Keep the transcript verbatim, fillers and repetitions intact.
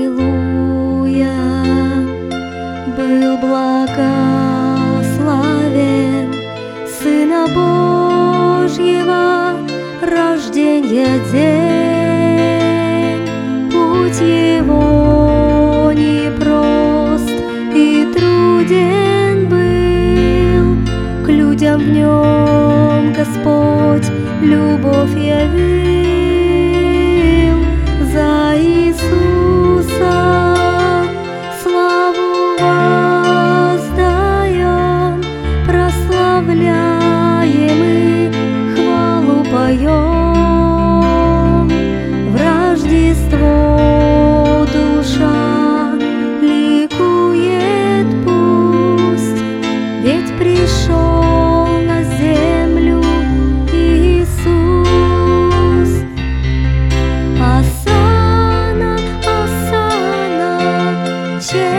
Аллилуйя, был благословен Сына Божьего рождения день. Путь его непрост и труден был, к людям в нем Господь любовь явил. За Иисуса славу воздаем, прославляем и хвалу поем. В Рождество душа ликует пусть, ведь пришел на землю Иисус. Осанна, осанна,